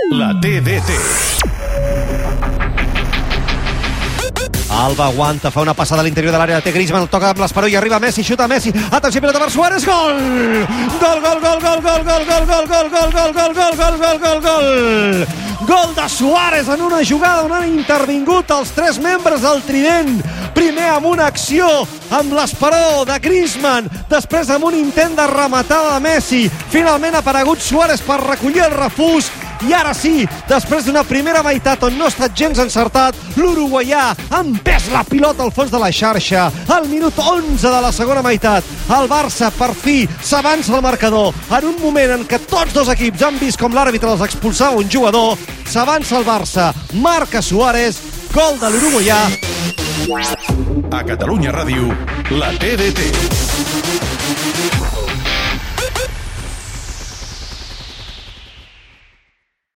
La TDT. Alba aguanta, fa una passada a l'interior de l'àrea, té Griezmann, el toca amb l'Esperó i arriba Messi, xuta Messi, atenció, pilota per Suárez, gol! Gol, gol, gol, gol, gol, gol, gol, gol, gol, gol, gol, gol, gol, gol, gol, gol, gol! Gol de Suárez en una jugada on han intervingut els tres membres del trident. Primer amb una acció amb l'Esperó de Griezmann, després amb un intent de rematada de Messi. Finalment ha aparegut Suárez per recollir el refús. I ara sí, després d'una primera meitat on no ha estat gens encertat, l'uruguaià ha empès la pilota al fons de la xarxa. Al minut 11 de la segona meitat, el Barça per fi s'avança al marcador. En un moment en què tots dos equips han vist com l'àrbitre els expulsava un jugador, s'avança el Barça, marca Suárez, gol de l'uruguaià. A Catalunya Ràdio, la TDT.